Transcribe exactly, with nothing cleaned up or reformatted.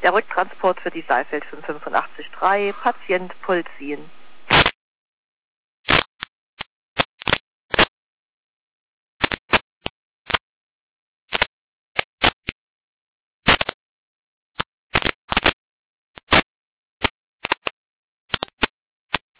Der Rücktransport für die Saalfeld fünf fünf acht drei, Patient Pulsin.